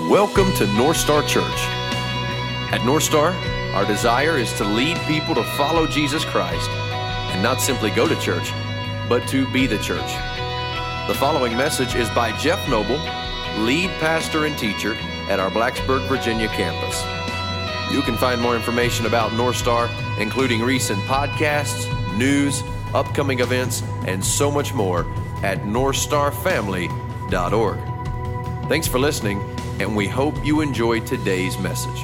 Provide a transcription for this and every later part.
Welcome to North Star Church. At North Star, our desire is to lead people to follow Jesus Christ and not simply go to church, but to be the church. The following message is by Jeff Noble, lead pastor and teacher at our Blacksburg, Virginia campus. You can find more information about North Star, including recent podcasts, news, upcoming events, and so much more at northstarfamily.org. Thanks for listening, and we hope you enjoyed today's message.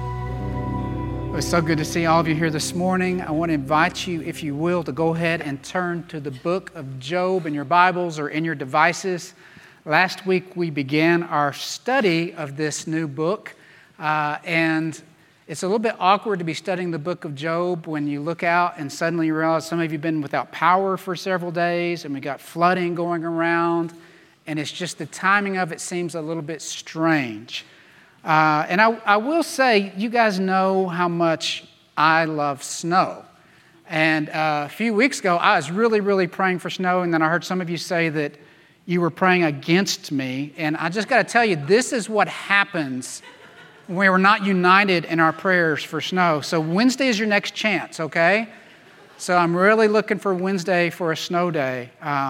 It's so good to see all of you here this morning. I want to invite you, if you will, to go ahead and turn to the book of Job in your Bibles or in your devices. Last week we began our study of this new book, and it's a little bit awkward to be studying the book of Job when you look out and suddenly you realize some of you have been without power for several days, and we got flooding going around, and it's just the timing of it seems a little bit strange. And I will say, you guys know how much I love snow. And a few weeks ago, I was really praying for snow, and then I heard some of you say that you were praying against me. And I just got to tell you, this is what happens when we're not united in our prayers for snow. So Wednesday is your next chance, okay? So I'm really looking for Wednesday for a snow day.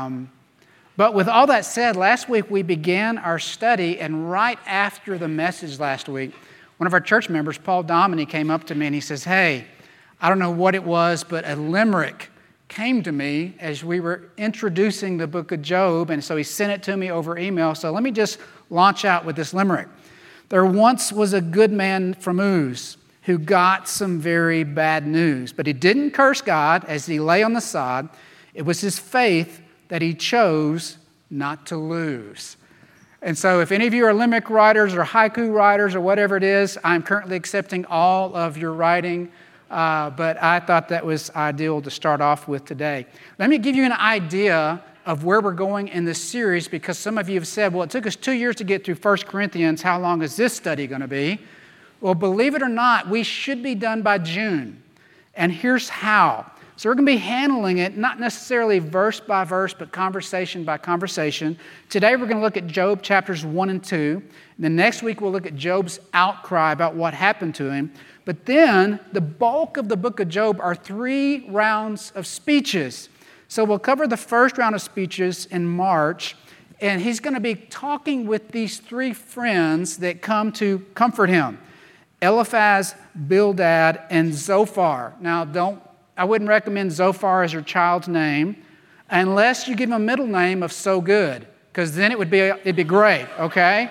But with all that said, last week we began our study, and right after the message last week, one of our church members, Paul Domini, came up to me and he says, "Hey, I don't know what it was, but a limerick came to me as we were introducing the book of Job," and so he sent it to me over email. So let me just launch out with this limerick. "There once was a good man from Uz who got some very bad news, but he didn't curse God as he lay on the sod. It was his faith that he chose not to lose." And so if any of you are limerick writers or haiku writers or whatever it is, I'm currently accepting all of your writing, but I thought that was ideal to start off with today. Let me give you an idea of where we're going in this series, because some of you have said, well, it took us 2 years to get through 1 Corinthians. How long is this study going to be? Well, believe it or not, we should be done by June. And here's how. So we're going to be handling it, not necessarily verse by verse, but conversation by conversation. Today we're going to look at Job chapters 1 and 2. And then next week we'll look at Job's outcry about what happened to him. But then the bulk of the book of Job are 3 rounds of speeches. So we'll cover the first round of speeches in March. And he's going to be talking with these 3 friends that come to comfort him: Eliphaz, Bildad, and Zophar. Now I wouldn't recommend Zophar as your child's name unless you give him a middle name of So Good, because then it'd be great, okay?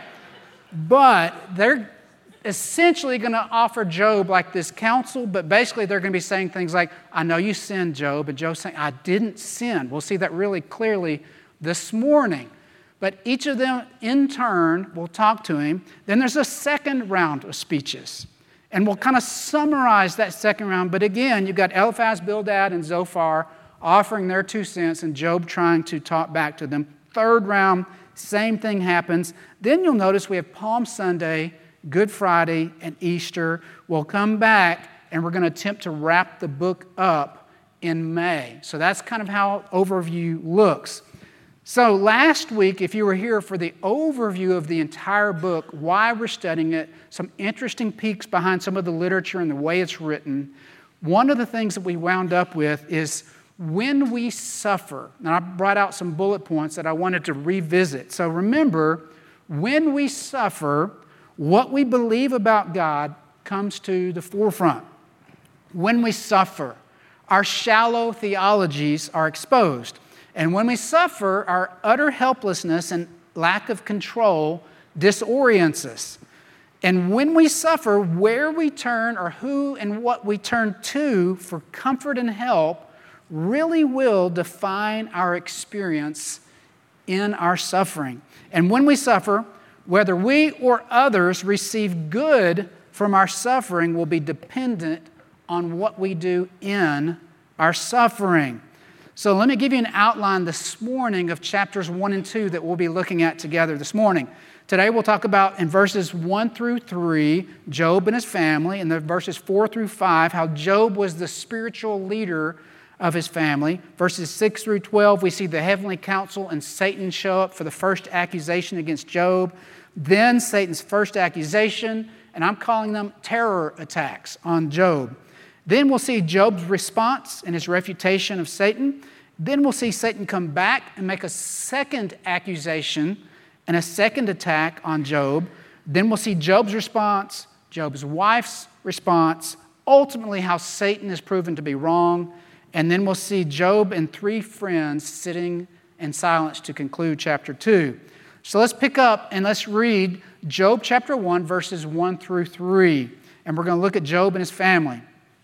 But they're essentially going to offer Job like this counsel, but basically they're going to be saying things like, "I know you sinned, Job," and Job's saying, "I didn't sin." We'll see that really clearly this morning. But each of them in turn will talk to him. Then there's a second round of speeches. And we'll kind of summarize that second round. But again, you've got Eliphaz, Bildad, and Zophar offering their 2 cents, and Job trying to talk back to them. Third round, same thing happens. Then you'll notice we have Palm Sunday, Good Friday, and Easter. We'll come back, and we're going to attempt to wrap the book up in May. So that's kind of how overview looks. So last week, if you were here for the overview of the entire book, why we're studying it, some interesting peeks behind some of the literature and the way it's written, one of the things that we wound up with is when we suffer. Now, I brought out some bullet points that I wanted to revisit. So remember, when we suffer, what we believe about God comes to the forefront. When we suffer, our shallow theologies are exposed. And when we suffer, our utter helplessness and lack of control disorients us. And when we suffer, where we turn or who and what we turn to for comfort and help really will define our experience in our suffering. And when we suffer, whether we or others receive good from our suffering will be dependent on what we do in our suffering. So let me give you an outline this morning of chapters 1 and 2 that we'll be looking at together this morning. Today we'll talk about in verses 1 through 3, Job and his family, and then verses 4 through 5, how Job was the spiritual leader of his family. Verses 6 through 12, we see the heavenly council and Satan show up for the first accusation against Job. Then Satan's first accusation, and I'm calling them terror attacks on Job. Then we'll see Job's response and his refutation of Satan. Then we'll see Satan come back and make a second accusation and a second attack on Job. Then we'll see Job's response, Job's wife's response, ultimately how Satan is proven to be wrong. And then we'll see Job and 3 friends sitting in silence to conclude chapter 2. So let's pick up and let's read Job chapter 1, verses 1 through 3. And we're going to look at Job and his family.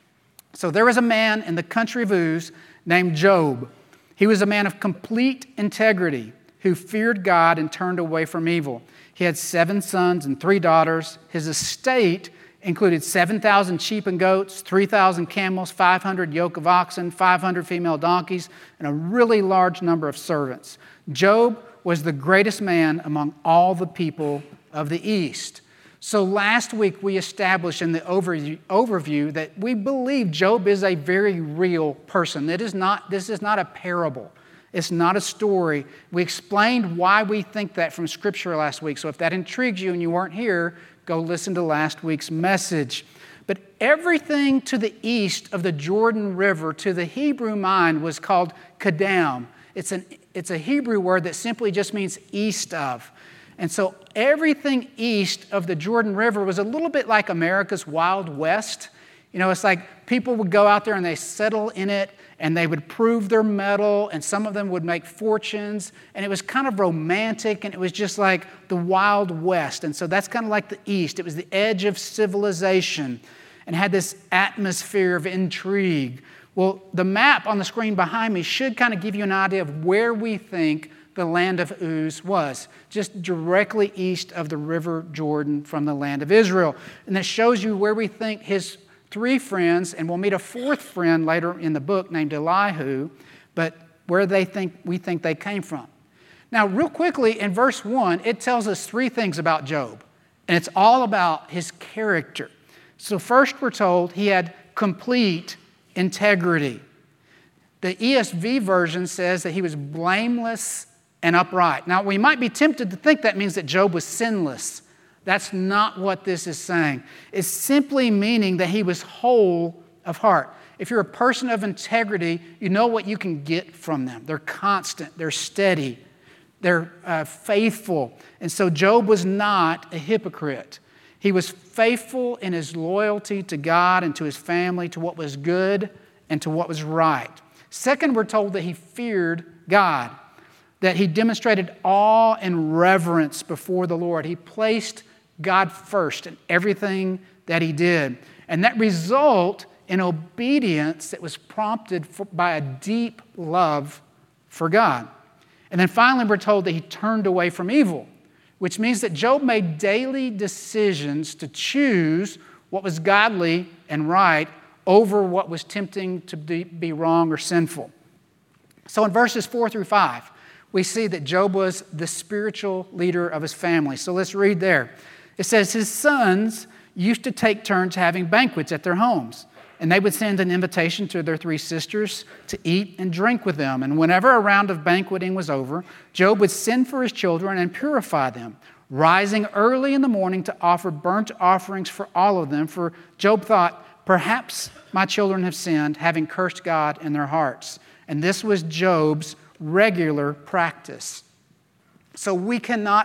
So there was a man in the country of Uz named Job. He was a man of complete integrity who feared God and turned away from evil. He had 7 sons and 3 daughters. His estate included 7,000 sheep and goats, 3,000 camels, 500 yoke of oxen, 500 female donkeys, and a really large number of servants. Job was the greatest man among all the people of the East. So last week we established in the overview that we believe Job is a very real person. This is not a parable. It's not a story. We explained why we think that from Scripture last week. So if that intrigues you and you weren't here, go listen to last week's message. But everything to the east of the Jordan River, to the Hebrew mind, was called Kedem. It's a Hebrew word that simply just means east of. And so everything east of the Jordan River was a little bit like America's Wild West. You know, it's like people would go out there and they settle in it and they would prove their mettle, and some of them would make fortunes, and it was kind of romantic, and it was just like the Wild West. And so that's kind of like the East. It was the edge of civilization and had this atmosphere of intrigue. Well, the map on the screen behind me should kind of give you an idea of where we think the land of Uz was, just directly east of the River Jordan from the land of Israel. And that shows you where we think his 3 friends, and we'll meet a 4th friend later in the book named Elihu, but where we think they came from. Now, real quickly, in verse 1, it tells us 3 things about Job, and it's all about his character. So first we're told he had complete integrity. The ESV version says that he was blameless and upright. Now, we might be tempted to think that means that Job was sinless. That's not what this is saying. It's simply meaning that he was whole of heart. If you're a person of integrity, you know what you can get from them. They're constant, they're steady, they're faithful. And so Job was not a hypocrite. He was faithful in his loyalty to God and to his family, to what was good and to what was right. Second, we're told that he feared God, that he demonstrated awe and reverence before the Lord. He placed God first in everything that he did. And that result in obedience that was prompted by a deep love for God. And then finally, we're told that he turned away from evil, which means that Job made daily decisions to choose what was godly and right over what was tempting to be wrong or sinful. So in verses 4 through 5, we see that Job was the spiritual leader of his family. So let's read there. It says, his sons used to take turns having banquets at their homes, and they would send an invitation to their 3 sisters to eat and drink with them. And whenever a round of banqueting was over, Job would send for his children and purify them, rising early in the morning to offer burnt offerings for all of them. For Job thought, perhaps my children have sinned, having cursed God in their hearts. And this was Job's regular practice. So we cannot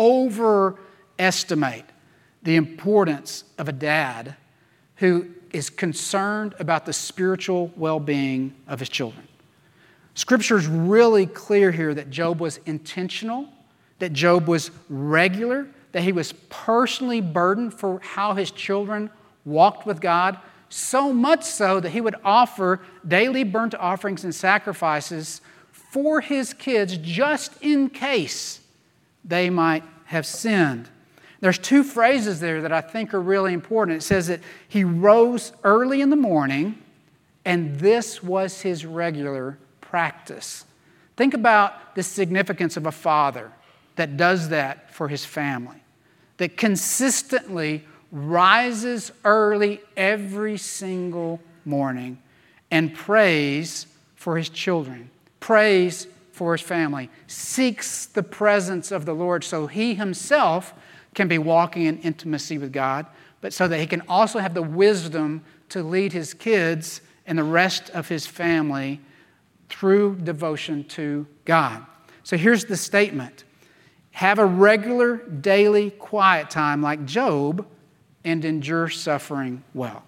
overestimate the importance of a dad who is concerned about the spiritual well-being of his children. Scripture is really clear here that Job was intentional, that Job was regular, that he was personally burdened for how his children walked with God, so much so that he would offer daily burnt offerings and sacrifices for his kids just in case they might have sinned. There's 2 phrases there that I think are really important. It says that he rose early in the morning, and this was his regular practice. Think about the significance of a father that does that for his family, that consistently rises early every single morning and prays for his children, prays for his family, seeks the presence of the Lord so he himself can be walking in intimacy with God, but so that he can also have the wisdom to lead his kids and the rest of his family through devotion to God. So here's the statement. Have a regular daily quiet time like Job and endure suffering well.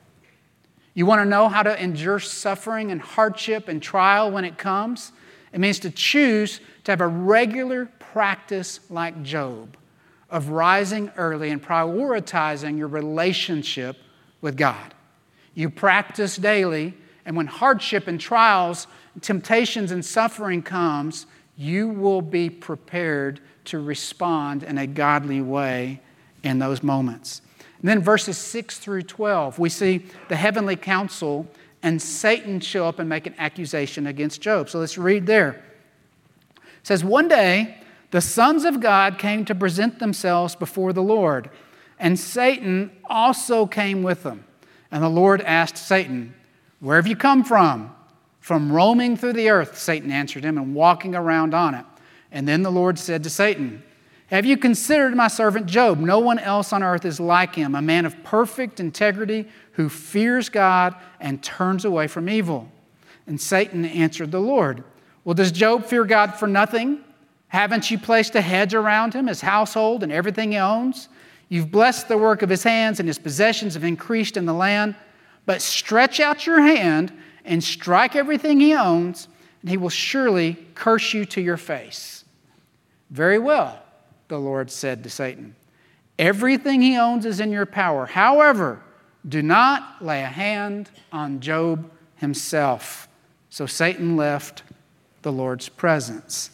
You want to know how to endure suffering and hardship and trial when it comes? It means to choose to have a regular practice like Job of rising early and prioritizing your relationship with God. You practice daily, and when hardship and trials, temptations and suffering comes, you will be prepared to respond in a godly way in those moments. And then verses 6 through 12, we see the heavenly council and Satan show up and make an accusation against Job. So let's read there. It says, one day the sons of God came to present themselves before the Lord, and Satan also came with them. And the Lord asked Satan, where have you come from? From roaming through the earth, Satan answered him, and walking around on it. And then the Lord said to Satan, have you considered my servant Job? No one else on earth is like him, a man of perfect integrity who fears God and turns away from evil. And Satan answered the Lord, well, does Job fear God for nothing? Haven't you placed a hedge around him, his household, and everything he owns? You've blessed the work of his hands, and his possessions have increased in the land. But stretch out your hand and strike everything he owns, and he will surely curse you to your face. Very well, the Lord said to Satan. Everything he owns is in your power. However, do not lay a hand on Job himself. So Satan left the Lord's presence.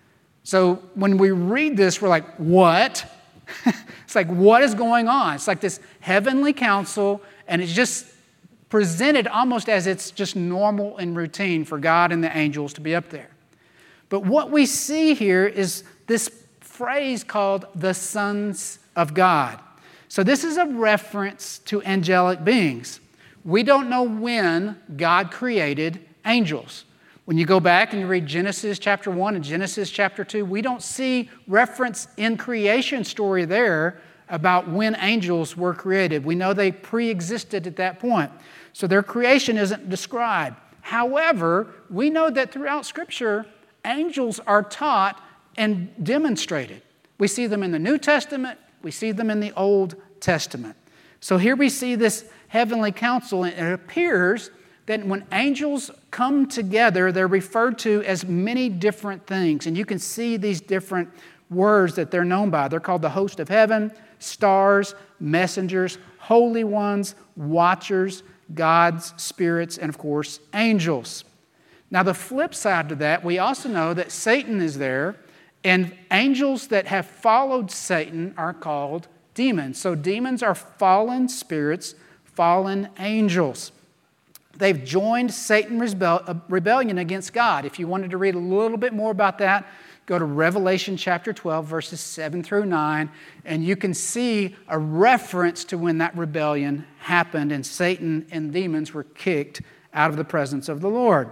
So when we read this, we're like, what? It's like, what is going on? It's like this heavenly council, and it's just presented almost as it's just normal and routine for God and the angels to be up there. But what we see here is this phrase called the sons of God. So this is a reference to angelic beings. We don't know when God created angels. When you go back and you read Genesis chapter 1 and Genesis chapter 2, we don't see reference in creation story there about when angels were created. We know they pre-existed at that point. So their creation isn't described. However, we know that throughout Scripture, angels are taught and demonstrated. We see them in the New Testament. We see them in the Old Testament. So here we see this heavenly council, and it appears that when angels come together, they're referred to as many different things. And you can see these different words that they're known by. They're called the host of heaven, stars, messengers, holy ones, watchers, gods, spirits, and of course, angels. Now, the flip side to that, we also know that Satan is there, and angels that have followed Satan are called demons. So demons are fallen spirits, fallen angels. They've joined Satan's rebellion against God. If you wanted to read a little bit more about that, go to Revelation chapter 12, verses 7 through 9, and you can see a reference to when that rebellion happened and Satan and demons were kicked out of the presence of the Lord.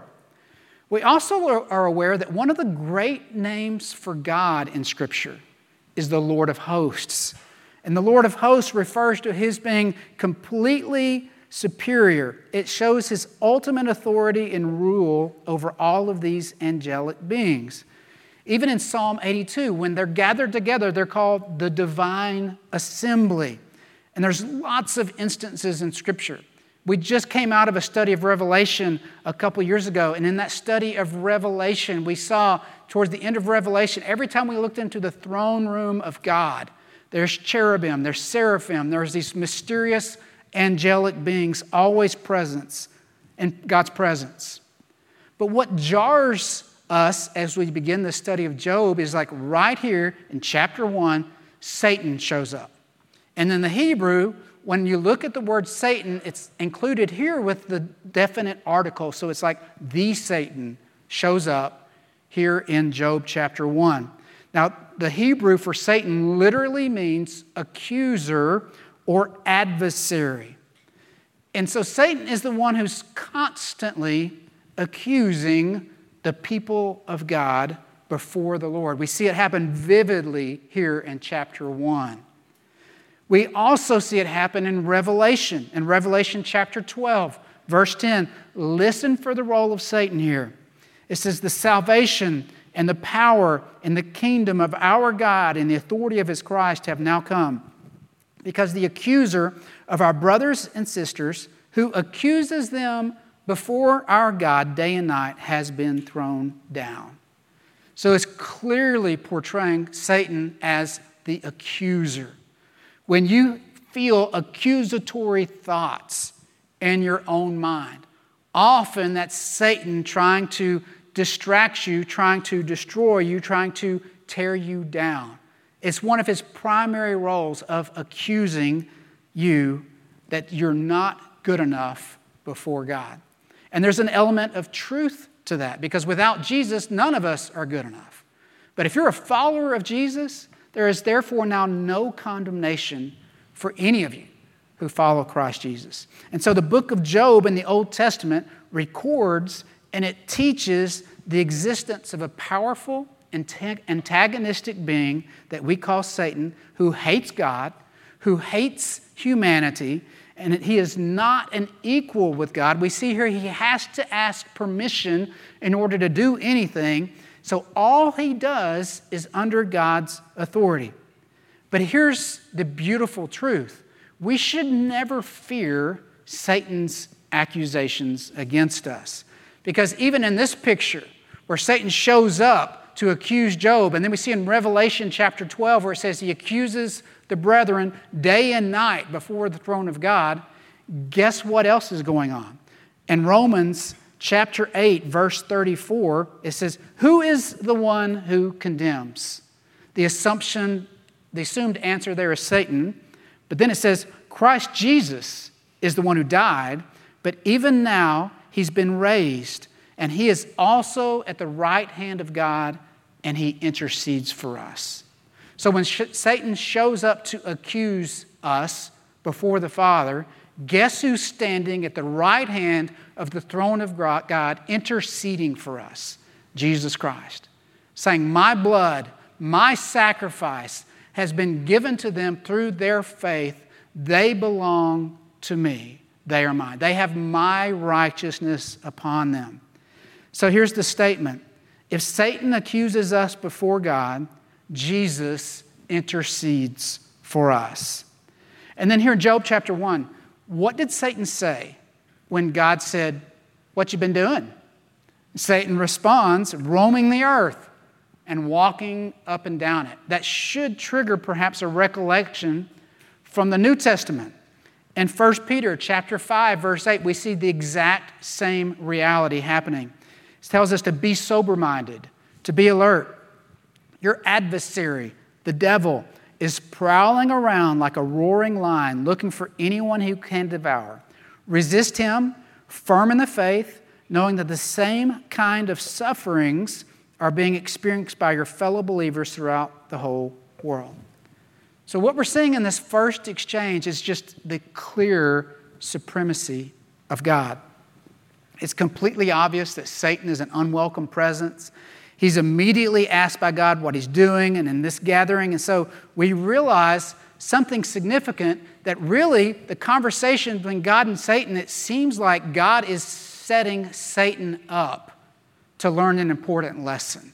We also are aware that one of the great names for God in Scripture is the Lord of Hosts. And the Lord of Hosts refers to his being completely superior. It shows his ultimate authority and rule over all of these angelic beings. Even in Psalm 82, when they're gathered together, they're called the divine assembly. And there's lots of instances in Scripture. We just came out of a study of Revelation a couple years ago, and in that study of Revelation, we saw towards the end of Revelation, every time we looked into the throne room of God, there's cherubim, there's seraphim, there's these mysterious angelic beings always present in God's presence. But what jars us as we begin the study of Job is like right here in chapter 1, Satan shows up. And in the Hebrew, when you look at the word Satan, it's included here with the definite article. So it's like the Satan shows up here in Job chapter 1. Now, the Hebrew for Satan literally means accuser or adversary. And so Satan is the one who's constantly accusing the people of God before the Lord. We see it happen vividly here in chapter 1. We also see it happen in Revelation chapter 12, verse 10. Listen for the role of Satan here. It says, the salvation and the power and the kingdom of our God and the authority of his Christ have now come, because the accuser of our brothers and sisters, who accuses them before our God day and night, has been thrown down. So it's clearly portraying Satan as the accuser. When you feel accusatory thoughts in your own mind, often that's Satan trying to distract you, trying to destroy you, trying to tear you down. It's one of his primary roles of accusing you that you're not good enough before God. And there's an element of truth to that, because without Jesus, none of us are good enough. But if you're a follower of Jesus, there is therefore now no condemnation for any of you who follow Christ Jesus. And so the book of Job in the Old Testament records and it teaches the existence of a powerful, antagonistic being that we call Satan, who hates God, who hates humanity, and he is not an equal with God. We see here he has to ask permission in order to do anything. So all he does is under God's authority. But here's the beautiful truth. We should never fear Satan's accusations against us. Because even in this picture, where Satan shows up to accuse Job, and then we see in Revelation chapter 12 where it says he accuses the brethren day and night before the throne of God, guess what else is going on? In Romans chapter 8, verse 34, it says, who is the one who condemns? The assumed answer there is Satan. But then it says, Christ Jesus is the one who died, but even now he's been raised, and he is also at the right hand of God, and he intercedes for us. So when Satan shows up to accuse us before the Father, guess who's standing at the right hand of the throne of God interceding for us? Jesus Christ. Saying, my blood, my sacrifice has been given to them through their faith. They belong to me. They are mine. They have my righteousness upon them. So here's the statement. If Satan accuses us before God, Jesus intercedes for us. And then here in Job chapter 1, what did Satan say when God said, what you been doing? Satan responds, roaming the earth and walking up and down it. That should trigger perhaps a recollection from the New Testament. In 1 Peter chapter 5, verse 8, we see the exact same reality happening. It tells us to be sober-minded, to be alert. Your adversary, the devil, is prowling around like a roaring lion, looking for anyone who can devour. Resist him, firm in the faith, knowing that the same kind of sufferings are being experienced by your fellow believers throughout the whole world. So what we're seeing in this first exchange is just the clear supremacy of God. It's completely obvious that Satan is an unwelcome presence. He's immediately asked by God what he's doing and in this gathering. And so we realize something significant, that really the conversation between God and Satan, it seems like God is setting Satan up to learn an important lesson.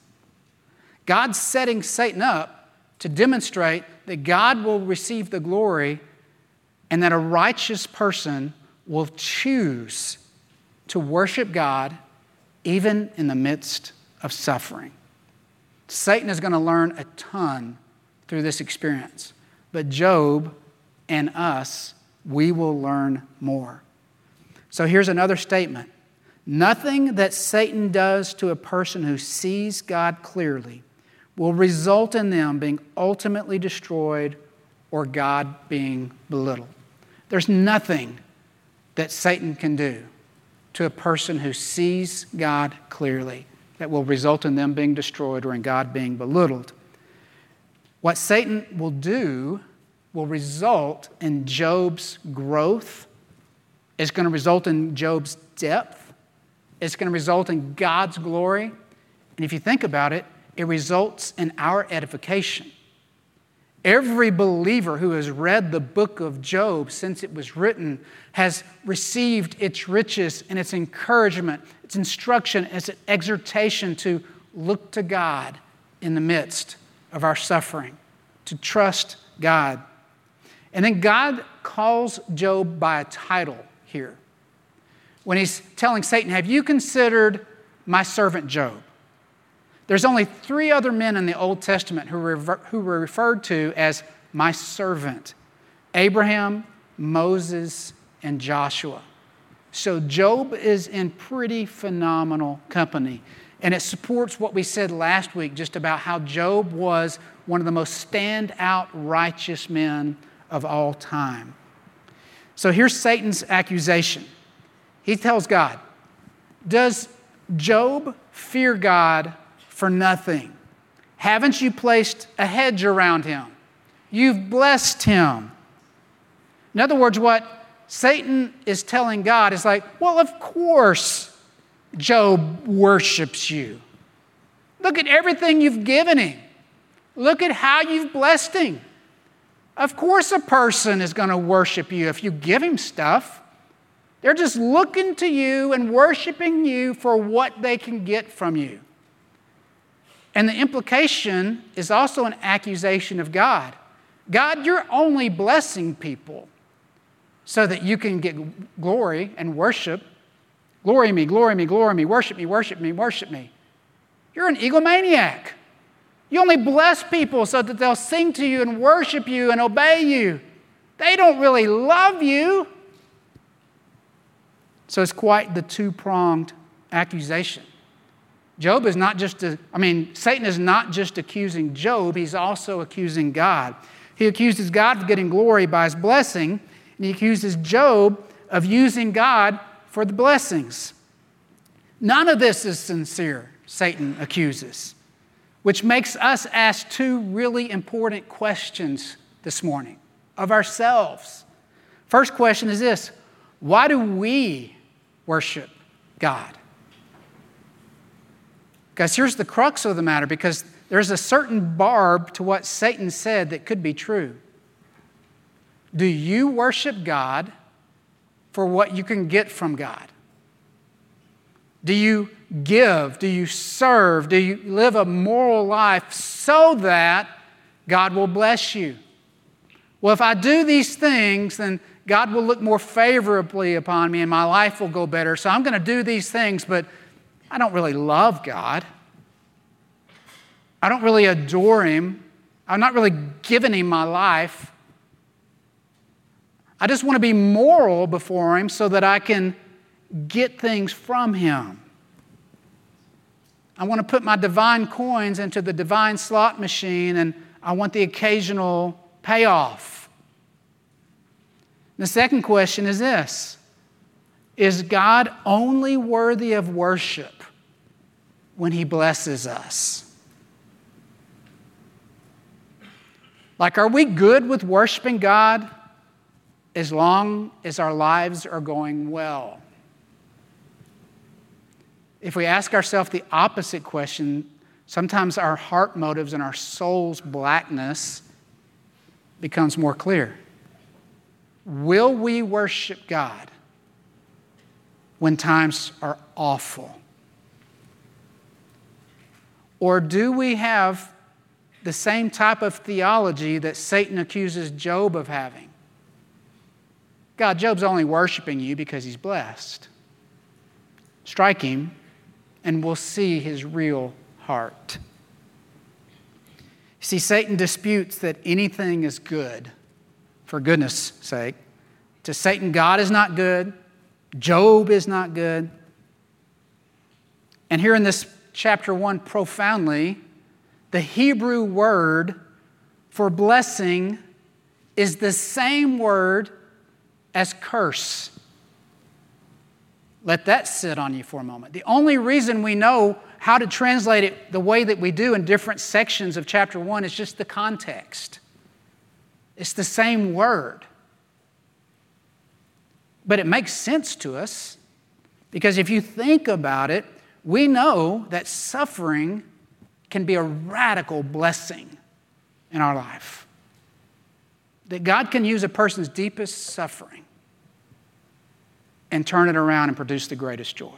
God's setting Satan up to demonstrate that God will receive the glory and that a righteous person will choose to worship God even in the midst of suffering. Satan is going to learn a ton through this experience, but Job and us, we will learn more. So here's another statement. Nothing that Satan does to a person who sees God clearly will result in them being ultimately destroyed or God being belittled. There's nothing that Satan can do to a person who sees God clearly that will result in them being destroyed or in God being belittled. What Satan will do will result in Job's growth. It's going to result in Job's depth It's going to result in God's glory. And if you think about it, it results in our edification. Every believer who has read the book of Job since it was written has received its riches and its encouragement, its instruction, its exhortation to look to God in the midst of our suffering, to trust God. And then God calls Job by a title here. When he's telling Satan, have you considered my servant Job? There's only 3 other men in the Old Testament who were referred to as my servant: Abraham, Moses, and Joshua. So Job is in pretty phenomenal company. And it supports what we said last week just about how Job was one of the most standout righteous men of all time. So here's Satan's accusation. He tells God, does Job fear God for nothing? Haven't you placed a hedge around him? You've blessed him. In other words, what Satan is telling God is like, well, of course Job worships you. Look at everything you've given him. Look at how you've blessed him. Of course a person is going to worship you if you give him stuff. They're just looking to you and worshiping you for what they can get from you. And the implication is also an accusation of God. God, you're only blessing people so that you can get glory and worship. Glory me, glory me, glory me, worship me, worship me, worship me. You're an egomaniac. You only bless people so that they'll sing to you and worship you and obey you. They don't really love you. So it's quite the two-pronged accusation. Satan is not just accusing Job, he's also accusing God. He accuses God of getting glory by his blessing, and he accuses Job of using God for the blessings. None of this is sincere, Satan accuses, which makes us ask 2 really important questions this morning of ourselves. First question is this: why do we worship God? Guys, here's the crux of the matter, because there's a certain barb to what Satan said that could be true. Do you worship God for what you can get from God? Do you give? Do you serve? Do you live a moral life so that God will bless you? Well, if I do these things, then God will look more favorably upon me and my life will go better. So I'm going to do these things, but I don't really love God. I don't really adore Him. I'm not really giving Him my life. I just want to be moral before Him so that I can get things from Him. I want to put my divine coins into the divine slot machine, and I want the occasional payoff. The second question is this: is God only worthy of worship when He blesses us? Like, are we good with worshiping God as long as our lives are going well? If we ask ourselves the opposite question, sometimes our heart motives and our soul's blackness becomes more clear. Will we worship God when times are awful? Or do we have the same type of theology that Satan accuses Job of having? God, Job's only worshiping you because he's blessed. Strike him, and we'll see his real heart. See, Satan disputes that anything is good, for goodness sake. To Satan, God is not good. Job is not good. And here in this chapter 1, profoundly, the Hebrew word for blessing is the same word as curse. Let that sit on you for a moment. The only reason we know how to translate it the way that we do in different sections of chapter 1 is just the context. It's the same word. But it makes sense to us Because if you think about it, we know that suffering can be a radical blessing in our life. That God can use a person's deepest suffering and turn it around and produce the greatest joy.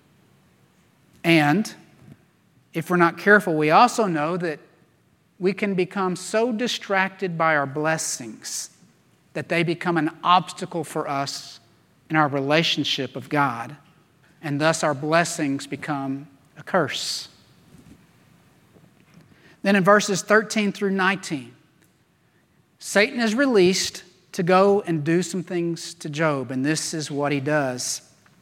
And if we're not careful, we also know that we can become so distracted by our blessings that they become an obstacle for us in our relationship with God, and thus our blessings become a curse. Then in verses 13 through 19, Satan is released to go and do some things to Job, and this is what he does.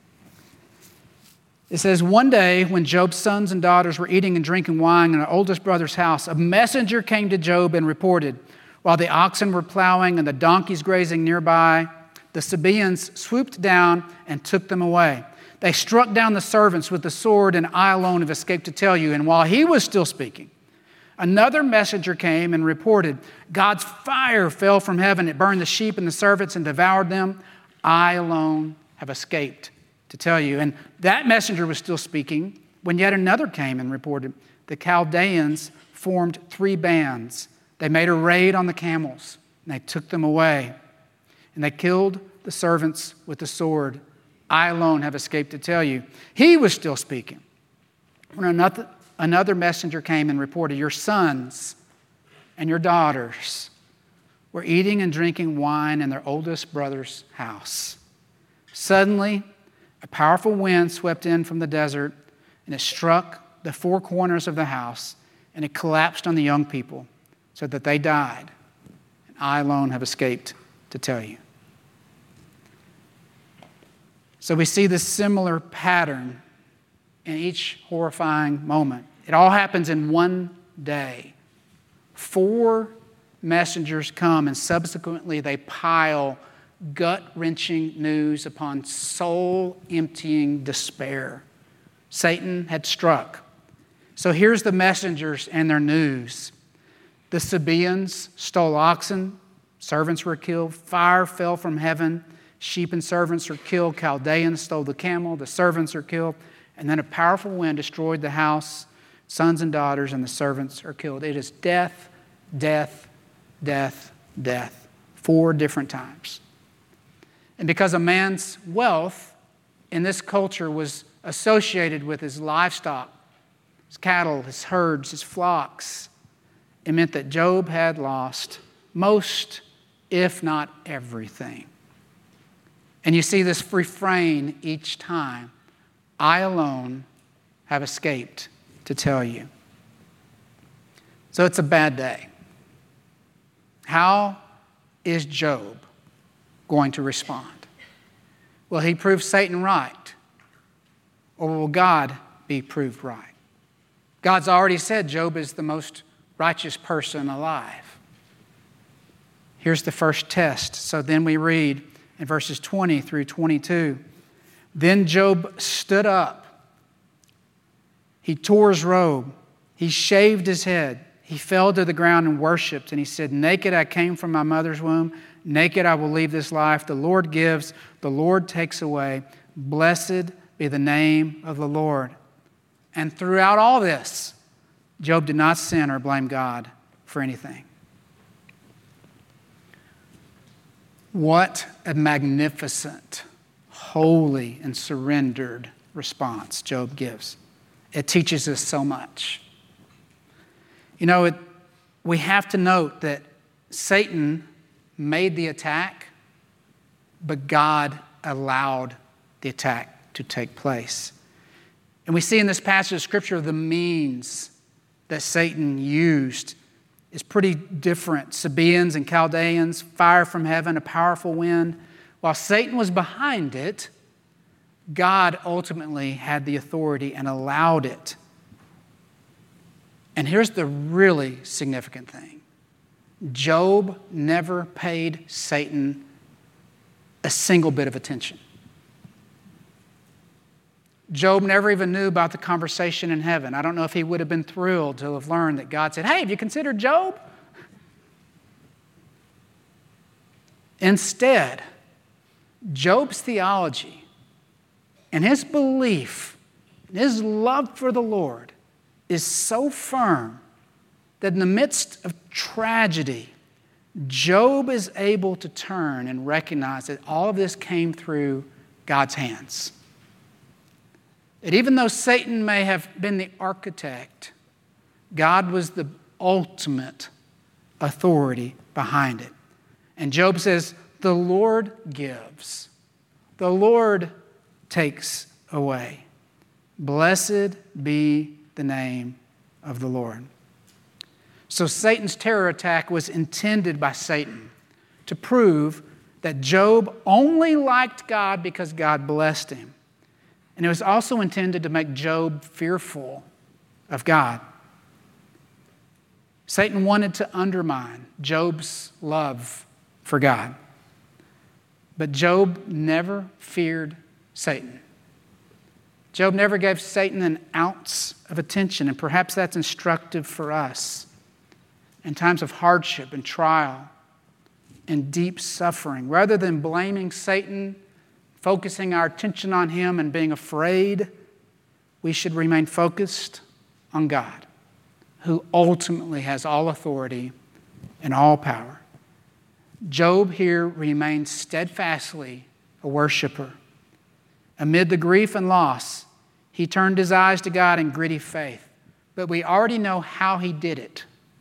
It says, one day when Job's sons and daughters were eating and drinking wine in their oldest brother's house, a messenger came to Job and reported, while the oxen were plowing and the donkeys grazing nearby, the Sabaeans swooped down and took them away. They struck down the servants with the sword, and I alone have escaped to tell you. And while he was still speaking, another messenger came and reported, God's fire fell from heaven. It burned the sheep and the servants and devoured them. I alone have escaped to tell you. And that messenger was still speaking when yet another came and reported, the Chaldeans formed 3 bands. They made a raid on the camels, and they took them away. And they killed the servants with the sword. I alone have escaped to tell you. He was still speaking when another messenger came and reported, your sons and your daughters were eating and drinking wine in their oldest brother's house. Suddenly, a powerful wind swept in from the desert, and it struck the 4 corners of the house, and it collapsed on the young people so that they died. And I alone have escaped to tell you. So we see this similar pattern in each horrifying moment. It all happens in one day. 4 messengers come, and subsequently they pile gut-wrenching news upon soul-emptying despair. Satan had struck. So here's the messengers and their news. The Sabaeans stole oxen, servants were killed, fire fell from heaven, sheep and servants are killed, Chaldeans stole the camel, the servants are killed, and then a powerful wind destroyed the house, sons and daughters, and the servants are killed. It is death, death, death, death, 4 different times. And because a man's wealth in this culture was associated with his livestock, his cattle, his herds, his flocks, it meant that Job had lost most, if not everything. And you see this refrain each time, I alone have escaped to tell you. So it's a bad day. How is Job going to respond? Will he prove Satan right? Or will God be proved right? God's already said Job is the most righteous person alive. Here's the first test. So then we read in verses 20 through 22. Then Job stood up. He tore his robe. He shaved his head. He fell to the ground and worshiped. And he said, naked I came from my mother's womb. Naked I will leave this life. The Lord gives. The Lord takes away. Blessed be the name of the Lord. And throughout all this, Job did not sin or blame God for anything. What a magnificent, holy, and surrendered response Job gives. It teaches us so much. You know, we have to note that Satan made the attack, but God allowed the attack to take place. And we see in this passage of Scripture the means that Satan used is pretty different. Sabaeans and Chaldeans, fire from heaven, a powerful wind. While Satan was behind it, God ultimately had the authority and allowed it. And here's the really significant thing. Job never paid Satan a single bit of attention. Job never even knew about the conversation in heaven. I don't know if he would have been thrilled to have learned that God said, hey, have you considered Job? Instead, Job's theology And his belief, his love for the Lord is so firm that in the midst of tragedy, Job is able to turn and recognize that all of this came through God's hands. That even though Satan may have been the architect, God was the ultimate authority behind it. And Job says, the Lord gives. The Lord takes away. Blessed be the name of the Lord. So Satan's terror attack was intended by Satan to prove that Job only liked God because God blessed him. And it was also intended to make Job fearful of God. Satan wanted to undermine Job's love for God. But Job never feared Satan. Job never gave Satan an ounce of attention, and perhaps that's instructive for us. In times of hardship and trial and deep suffering, rather than blaming Satan, focusing our attention on him and being afraid, we should remain focused on God, who ultimately has all authority and all power. Job here remains steadfastly a worshiper. Amid the grief and loss, he turned his eyes to God in gritty faith. But we already know how he did it.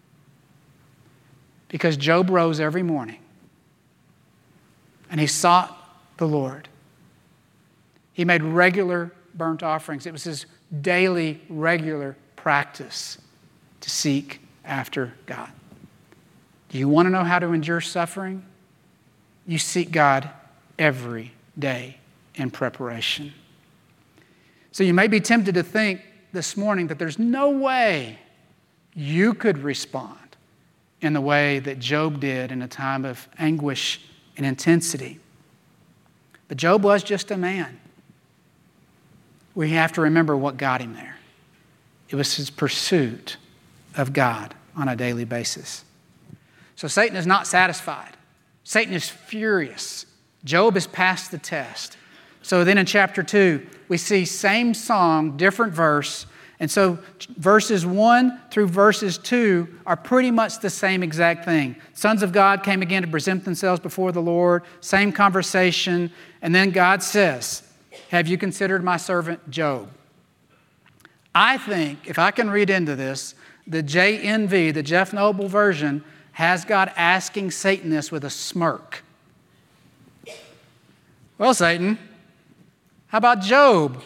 Because Job rose every morning and he sought the Lord. He made regular burnt offerings. It was his daily, regular practice to seek after God. Do you want to know how to endure suffering? You seek God every day in preparation. So you may be tempted to think this morning that there's no way you could respond in the way that Job did in a time of anguish and intensity. But Job was just a man. We have to remember what got him there. It was his pursuit of God on a daily basis. So Satan is not satisfied. Satan is furious. Job has passed the test. So then in chapter 2, we see same song, different verse. And so verses 1 through verses 2 are pretty much the same exact thing. Sons of God came again to present themselves before the Lord. Same conversation. And then God says, have you considered my servant Job? I think, if I can read into this, the JNV, the Jeff Noble version, has God asking Satan this with a smirk. Well, Satan, how about Job?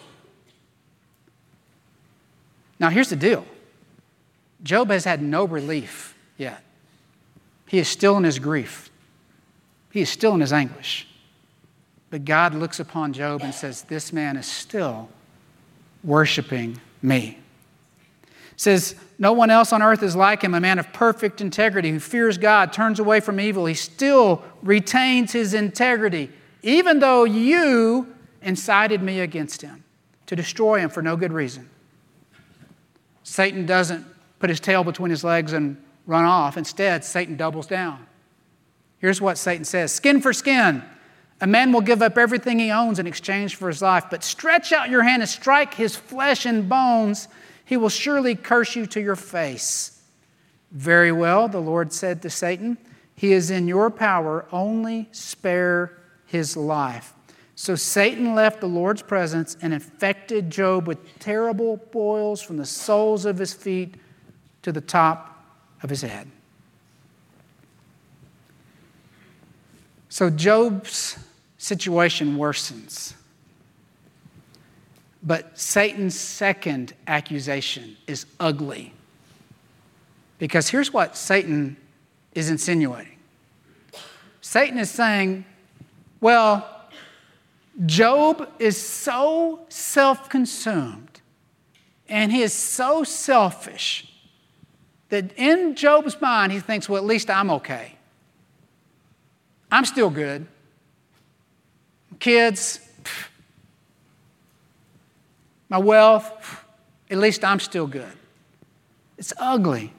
Now, here's the deal. Job has had no relief yet. He is still in his grief. He is still in his anguish. But God looks upon Job and says, this man is still worshiping me. Says, no one else on earth is like him, a man of perfect integrity who fears God, turns away from evil. He still retains his integrity, even though you incited me against him to destroy him for no good reason. Satan doesn't put his tail between his legs and run off. Instead, Satan doubles down. Here's what Satan says. Skin for skin. A man will give up everything he owns in exchange for his life, but stretch out your hand and strike his flesh and bones. He will surely curse you to your face. Very well, the Lord said to Satan, he is in your power, only spare his life. So Satan left the Lord's presence and infected Job with terrible boils from the soles of his feet to the top of his head. So Job's situation worsens. But Satan's second accusation is ugly. Because here's what Satan is insinuating. Satan is saying, well, Job is so self-consumed and he is so selfish that in Job's mind he thinks, well, at least I'm okay. I'm still good. Kids, my wealth, at least I'm still good. It's ugly.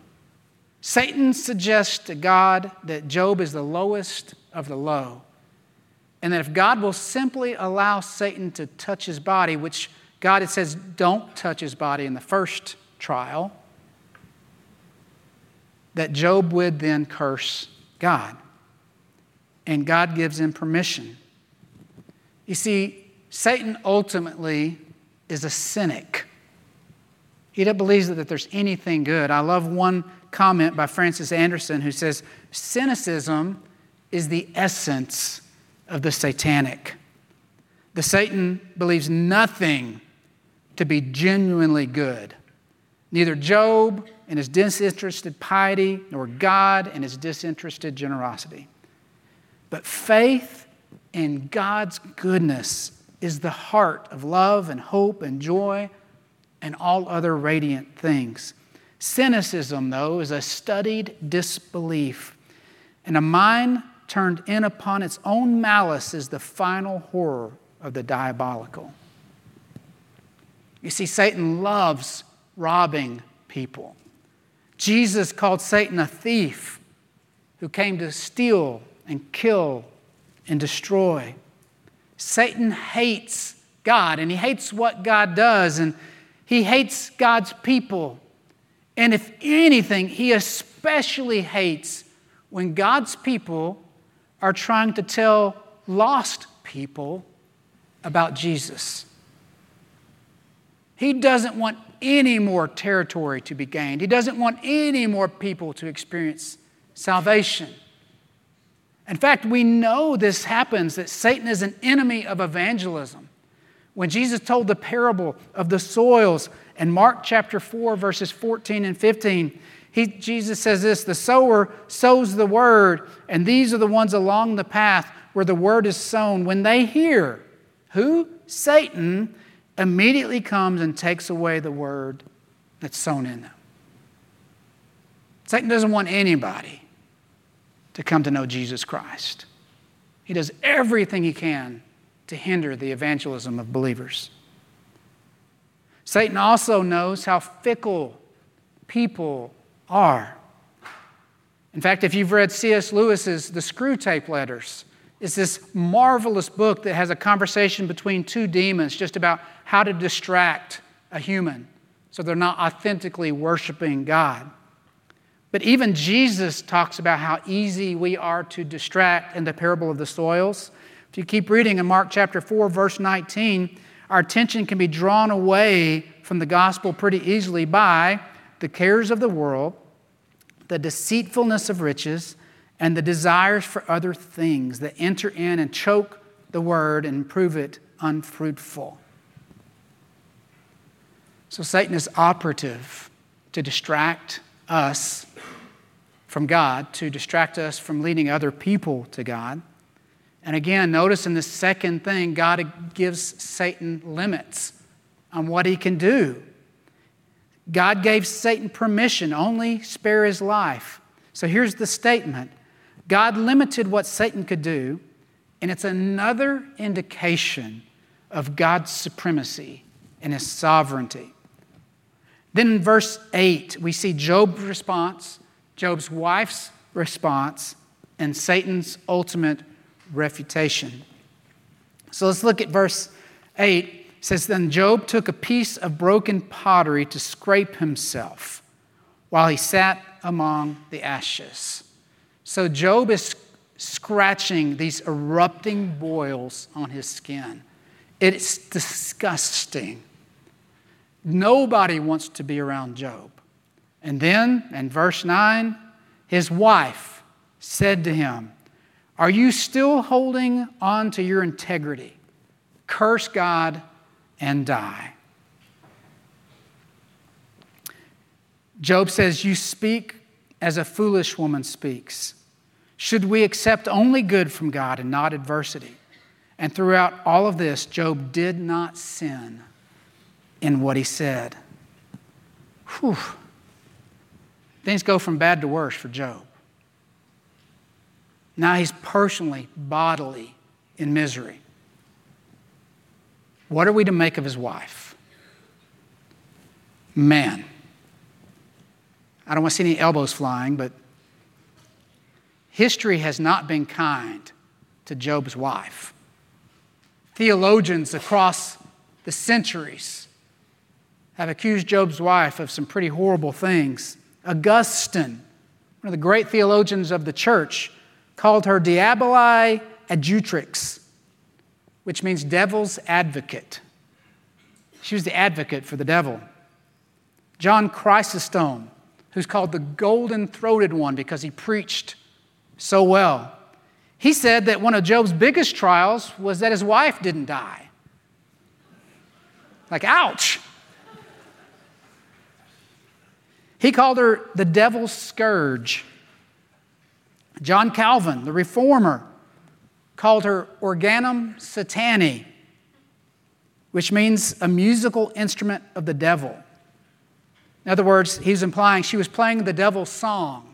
Satan suggests to God that Job is the lowest of the low. And that if God will simply allow Satan to touch his body, which God, it says, don't touch his body in the first trial, that Job would then curse God. And God gives him permission. You see, Satan ultimately is a cynic. He doesn't believe that there's anything good. I love one comment by Francis Anderson who says, cynicism is the essence of the satanic. The Satan believes nothing to be genuinely good. Neither Job and his disinterested piety, nor God and his disinterested generosity. But faith in God's goodness is the heart of love and hope and joy and all other radiant things. Cynicism, though, is a studied disbelief. And a mind turned in upon its own malice is the final horror of the diabolical. You see, Satan loves robbing people. Jesus called Satan a thief who came to steal and kill and destroy. Satan hates God, and he hates what God does, and he hates God's people. And if anything, he especially hates when God's people are trying to tell lost people about Jesus. He doesn't want any more territory to be gained. He doesn't want any more people to experience salvation. In fact, we know this happens, that Satan is an enemy of evangelism. When Jesus told the parable of the soils in Mark chapter 4, verses 14 and 15, Jesus says this, the sower sows the word, and these are the ones along the path where the word is sown. When they hear, who? Satan immediately comes and takes away the word that's sown in them. Satan doesn't want anybody to come to know Jesus Christ. He does everything he can to hinder the evangelism of believers. Satan also knows how fickle people are. In fact, if you've read C.S. Lewis's The Screwtape Letters, it's this marvelous book that has a conversation between two demons just about how to distract a human so they're not authentically worshiping God. But even Jesus talks about how easy we are to distract in the parable of the soils. If you keep reading in Mark chapter 4, verse 19, our attention can be drawn away from the gospel pretty easily by the cares of the world, the deceitfulness of riches, and the desires for other things that enter in and choke the word and prove it unfruitful. So Satan is operative to distract us from God, to distract us from leading other people to God. And again, notice in the second thing, God gives Satan limits on what he can do. God gave Satan permission, only spare his life. So here's the statement. God limited what Satan could do, and it's another indication of God's supremacy and his sovereignty. Then in verse 8, we see Job's response, Job's wife's response, and Satan's ultimate refutation. So let's look at verse 8. It says, then Job took a piece of broken pottery to scrape himself while he sat among the ashes. So Job is scratching these erupting boils on his skin. It's disgusting. Nobody wants to be around Job. And then, in verse 9, his wife said to him, are you still holding on to your integrity? Curse God and die. Job says, you speak as a foolish woman speaks. Should we accept only good from God and not adversity? And throughout all of this, Job did not sin in what he said. Whew. Things go from bad to worse for Job. Now he's personally, bodily in misery. What are we to make of his wife? Man, I don't want to see any elbows flying, but history has not been kind to Job's wife. Theologians across the centuries have accused Job's wife of some pretty horrible things. Augustine, one of the great theologians of the church, called her Diaboli Adjutrix, which means devil's advocate. She was the advocate for the devil. John Chrysostom, who's called the golden-throated one because he preached so well, he said that one of Job's biggest trials was that his wife didn't die. Like, ouch! He called her the devil's scourge. John Calvin, the reformer, called her organum satanae, which means a musical instrument of the devil. In other words, he's implying she was playing the devil's song.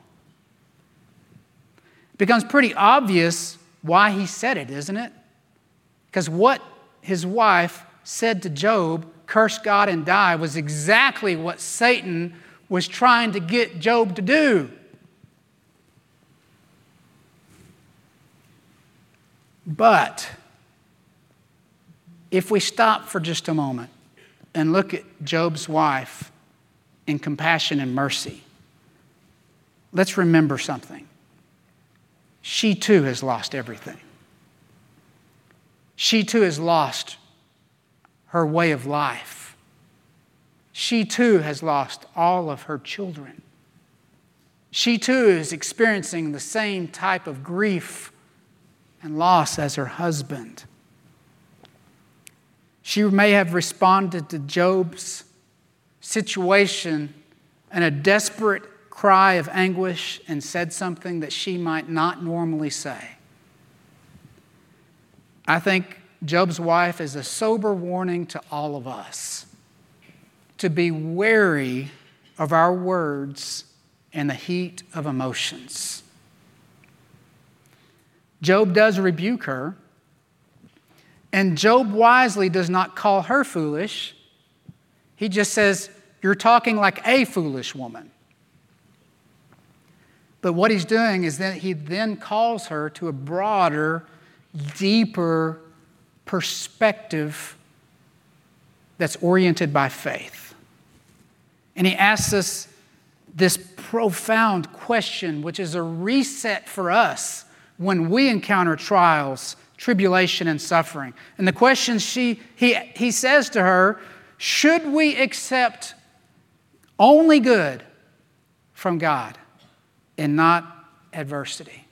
It becomes pretty obvious why he said it, isn't it? Because what his wife said to Job, curse God and die, was exactly what Satan was trying to get Job to do. But if we stop for just a moment and look at Job's wife in compassion and mercy, let's remember something. She too has lost everything. She too has lost her way of life. She too has lost all of her children. She too is experiencing the same type of grief and loss as her husband. She may have responded to Job's situation in a desperate cry of anguish and said something that she might not normally say. I think Job's wife is a sober warning to all of us to be wary of our words in the heat of emotions. Job does rebuke her, and Job wisely does not call her foolish. He just says, you're talking like a foolish woman. But what he's doing is that he then calls her to a broader, deeper perspective that's oriented by faith. And he asks us this profound question, which is a reset for us when we encounter trials, tribulation, and suffering. And the question he says to her, should we accept only good from God and not adversity?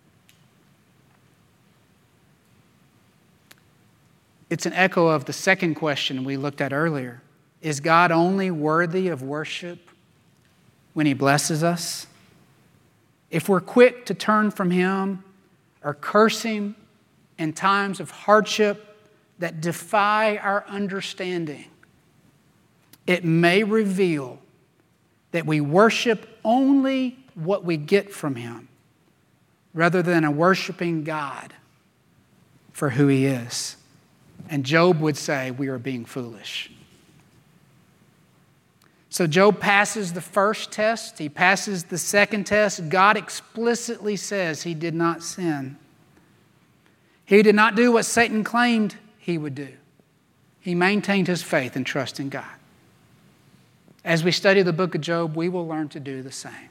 It's an echo of the second question we looked at earlier. Is God only worthy of worship when He blesses us? If we're quick to turn from Him or curse Him in times of hardship that defy our understanding, it may reveal that we worship only what we get from Him rather than a worshiping God for who He is. And Job would say we are being foolish. So Job passes the first test. He passes the second test. God explicitly says he did not sin. He did not do what Satan claimed he would do. He maintained his faith and trust in God. As we study the book of Job, we will learn to do the same.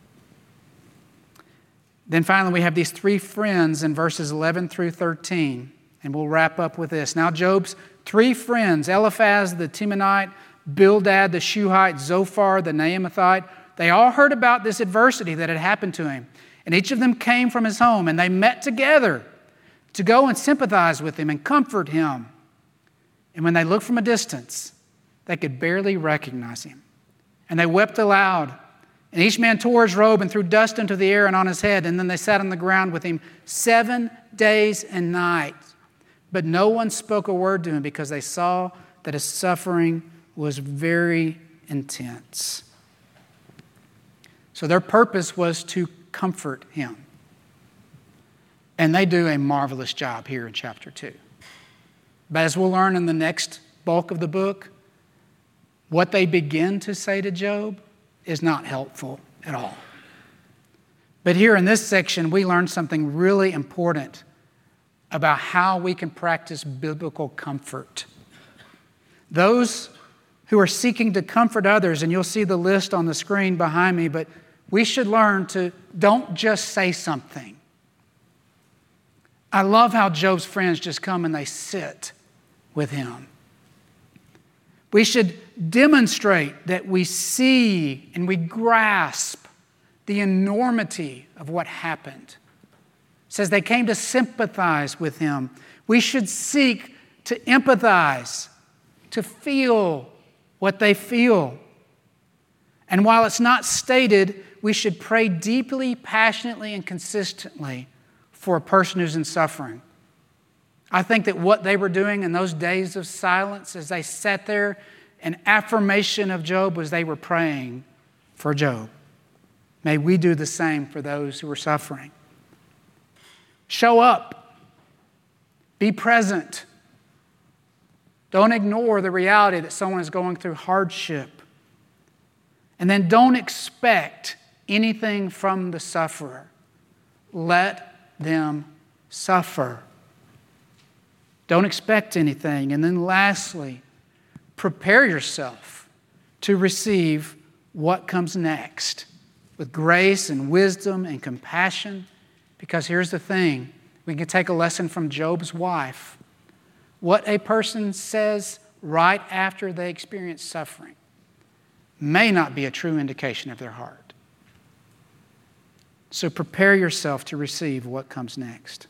Then finally, we have these three friends in verses 11 through 13. And we'll wrap up with this. Now Job's three friends, Eliphaz the Temanite, Bildad the Shuhite, Zophar the Naamathite, they all heard about this adversity that had happened to him. And each of them came from his home, and they met together to go and sympathize with him and comfort him. And when they looked from a distance, they could barely recognize him. And they wept aloud. And each man tore his robe and threw dust into the air and on his head. And then they sat on the ground with him 7 days and nights. But no one spoke a word to him because they saw that his suffering was very intense. So their purpose was to comfort him. And they do a marvelous job here in chapter 2. But as we'll learn in the next bulk of the book, what they begin to say to Job is not helpful at all. But here in this section, we learn something really important about how we can practice biblical comfort. Those who are seeking to comfort others, and you'll see the list on the screen behind me, but we should learn to don't just say something. I love how Job's friends just come and they sit with him. We should demonstrate that we see and we grasp the enormity of what happened. It says they came to sympathize with him. We should seek to empathize, to feel what they feel. And while it's not stated, we should pray deeply, passionately, and consistently for a person who's in suffering. I think that what they were doing in those days of silence as they sat there, an affirmation of Job was they were praying for Job. May we do the same for those who are suffering. Show up. Be present. Don't ignore the reality that someone is going through hardship. And then don't expect anything from the sufferer. Let them suffer. Don't expect anything. And then lastly, prepare yourself to receive what comes next with grace and wisdom and compassion. Because here's the thing, we can take a lesson from Job's wife. What a person says right after they experience suffering may not be a true indication of their heart. So prepare yourself to receive what comes next.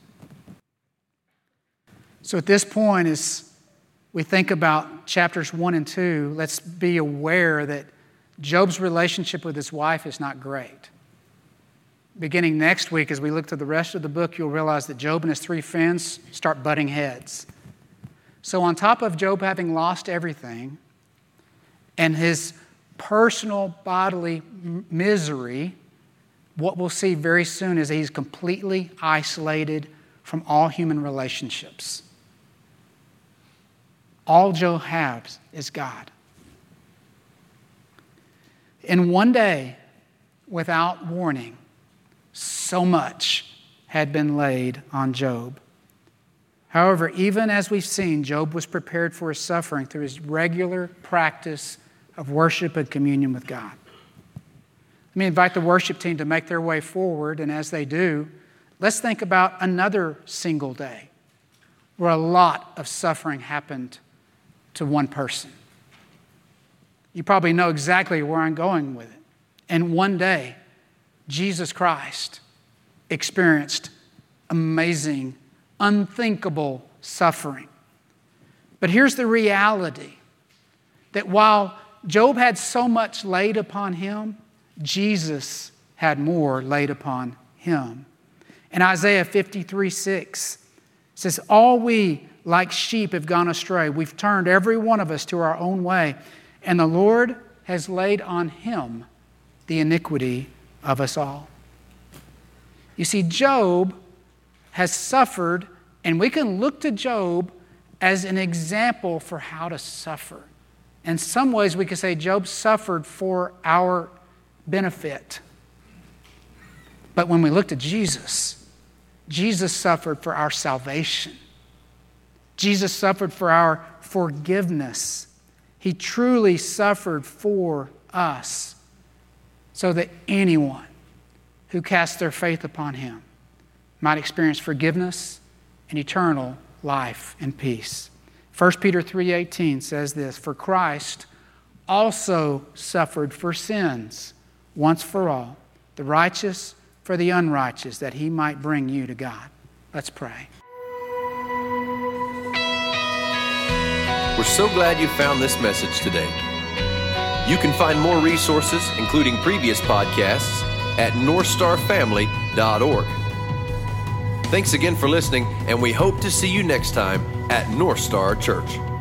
So at this point, as we think about chapters 1 and 2, let's be aware that Job's relationship with his wife is not great. Beginning next week, as we look to the rest of the book, you'll realize that Job and his 3 friends start butting heads. So on top of Job having lost everything and his personal bodily misery, what we'll see very soon is he's completely isolated from all human relationships. All Job has is God. In one day, without warning, so much had been laid on Job. However, even as we've seen, Job was prepared for his suffering through his regular practice of worship and communion with God. Let me invite the worship team to make their way forward, and as they do, let's think about another single day where a lot of suffering happened to one person. You probably know exactly where I'm going with it. And one day, Jesus Christ experienced amazing, unthinkable suffering. But here's the reality, that while Job had so much laid upon him, Jesus had more laid upon him. And Isaiah 53:6 says, all we like sheep have gone astray. We've turned every one of us to our own way. And the Lord has laid on him the iniquity of us all. You see, Job has suffered, and we can look to Job as an example for how to suffer. In some ways, we could say Job suffered for our benefit. But when we look to Jesus, Jesus suffered for our salvation. Jesus suffered for our forgiveness. He truly suffered for us so that anyone who casts their faith upon him might experience forgiveness and eternal life and peace. 1 Peter 3:18 says this, for Christ also suffered for sins once for all, the righteous for the unrighteous, that he might bring you to God. Let's pray. We're so glad you found this message today. You can find more resources, including previous podcasts, at northstarfamily.org. Thanks again for listening, and we hope to see you next time at North Star Church.